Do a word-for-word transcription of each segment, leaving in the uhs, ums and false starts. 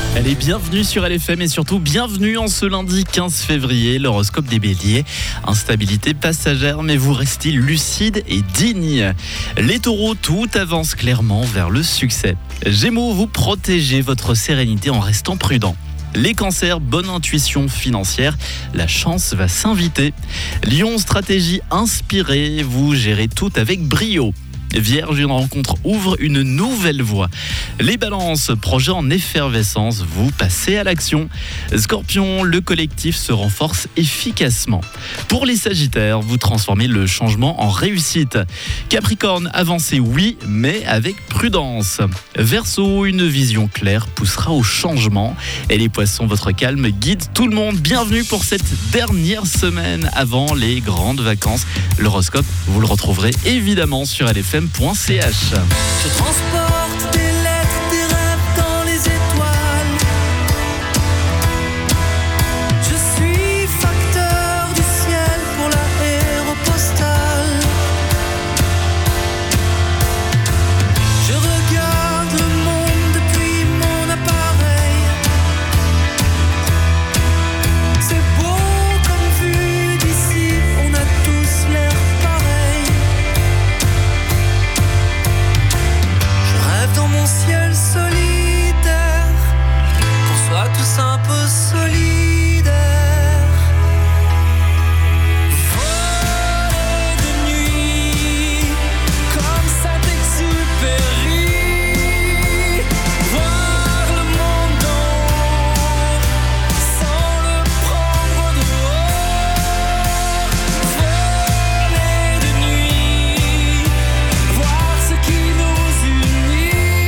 Allez, bienvenue sur L F M et surtout bienvenue en ce lundi quinze février, l'horoscope des béliers. Instabilité passagère, mais vous restez lucide et digne. Les taureaux, tout avance clairement vers le succès. Gémeaux, vous protégez votre sérénité en restant prudent. Les cancers, bonne intuition financière, la chance va s'inviter. Lion, stratégie inspirée, vous gérez tout avec brio. Vierge, une rencontre ouvre une nouvelle voie. Les balances, projet en effervescence, vous passez à l'action. Scorpion, le collectif se renforce efficacement. Pour les sagittaires, vous transformez le changement en réussite. Capricorne, avancez oui, mais avec prudence. Verseau, une vision claire poussera au changement. Et les poissons, votre calme guide tout le monde. Bienvenue pour cette dernière semaine avant les grandes vacances. L'horoscope, vous le retrouverez évidemment sur L F M point C H. Je transporte des lettres, des rêves dans les étoiles. Je suis facteur du ciel pour l'aéropostale. Je regarde le monde depuis mon appareil. C'est beau comme vue d'ici, on a tous l'air pareil. Dans mon ciel solitaire, qu'on soit tous un peu solidaires. Voler de nuit, comme Saint-Exupéry. Voir le monde en haut, sans le prendre de haut. Voler de nuit, voir ce qui nous unit.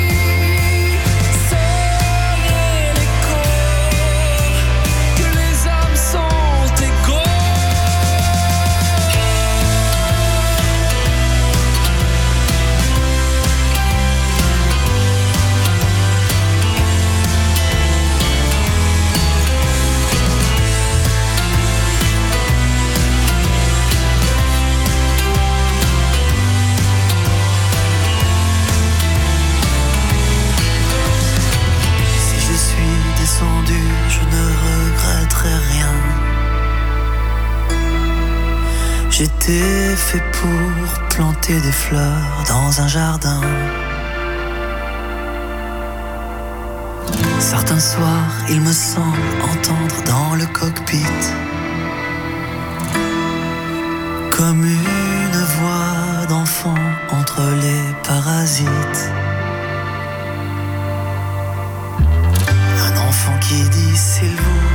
Je ne regretterai rien. J'étais fait pour planter des fleurs dans un jardin. Certains soirs, il me semble entendre dans le cockpit comme une voix d'enfant entre les parasites. Un enfant qui dit s'il vous